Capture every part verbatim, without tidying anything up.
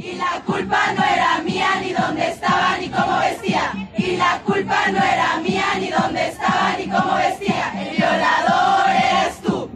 Y la culpa no era mía, ni dónde estaba, ni cómo vestía. Y la culpa no era mía, ni dónde estaba, ni cómo vestía. El violador eres tú.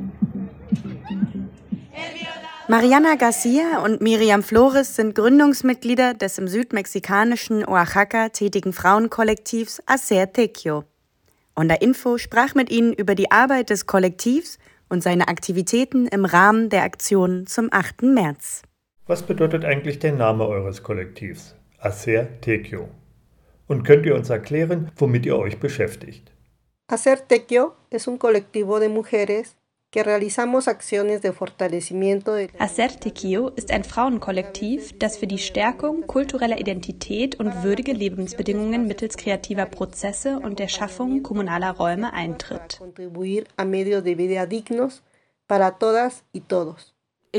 El violador. Mariana Garcia und Miriam Flores sind Gründungsmitglieder des im südmexikanischen Oaxaca tätigen Frauenkollektivs Hacer Tequio. Onda Info sprach mit ihnen über die Arbeit des Kollektivs und seine Aktivitäten im Rahmen der Aktion zum achten März. Was bedeutet eigentlich der Name eures Kollektivs, Hacer Tequio? Und könnt ihr uns erklären, womit ihr euch beschäftigt? Hacer Tequio es un colectivo de mujeres que realizamos acciones de fortalecimiento de... Hacer Tequio ist ein Frauenkollektiv, das für die Stärkung kultureller Identität und würdige Lebensbedingungen mittels kreativer Prozesse und der Schaffung kommunaler Räume eintritt. Contribuir a medios de vida dignos para todas y todos.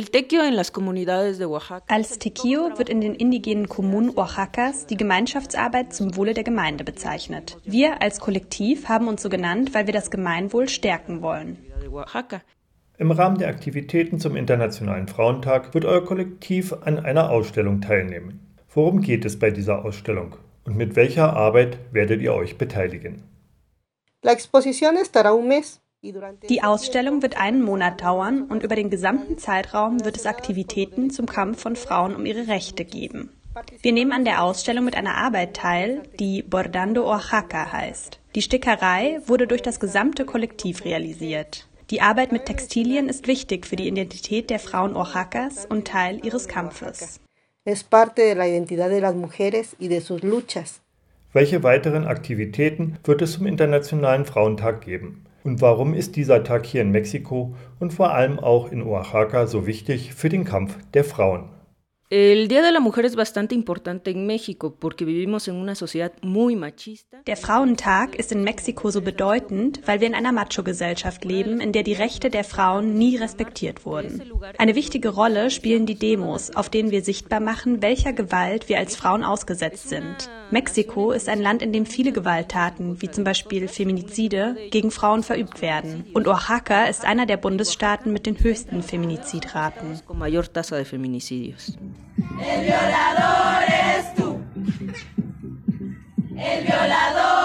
Als Tequio wird in den indigenen Kommunen Oaxacas die Gemeinschaftsarbeit zum Wohle der Gemeinde bezeichnet. Wir als Kollektiv haben uns so genannt, weil wir das Gemeinwohl stärken wollen. Im Rahmen der Aktivitäten zum Internationalen Frauentag wird euer Kollektiv an einer Ausstellung teilnehmen. Worum geht es bei dieser Ausstellung und mit welcher Arbeit werdet ihr euch beteiligen? La exposición estará un mes. Die Ausstellung wird einen Monat dauern und über den gesamten Zeitraum wird es Aktivitäten zum Kampf von Frauen um ihre Rechte geben. Wir nehmen an der Ausstellung mit einer Arbeit teil, die Bordando Oaxaca heißt. Die Stickerei wurde durch das gesamte Kollektiv realisiert. Die Arbeit mit Textilien ist wichtig für die Identität der Frauen Oaxacas und Teil ihres Kampfes. Es parte de la identidad de las mujeres y de sus luchas. Welche weiteren Aktivitäten wird es zum Internationalen Frauentag geben? Und warum ist dieser Tag hier in Mexiko und vor allem auch in Oaxaca so wichtig für den Kampf der Frauen? El Día de la Mujer es bastante importante en México porque vivimos en una sociedad muy machista. Der Frauentag ist in Mexiko so bedeutend, weil wir in einer Macho-Gesellschaft leben, in der die Rechte der Frauen nie respektiert wurden. Eine wichtige Rolle spielen die Demos, auf denen wir sichtbar machen, welcher Gewalt wir als Frauen ausgesetzt sind. Mexiko ist ein Land, in dem viele Gewalttaten, wie zum Beispiel Feminizide, gegen Frauen verübt werden. Und Oaxaca ist einer der Bundesstaaten mit den höchsten Feminizidraten. Con mayor tasa de feminicidios. El violador eres tú. El violador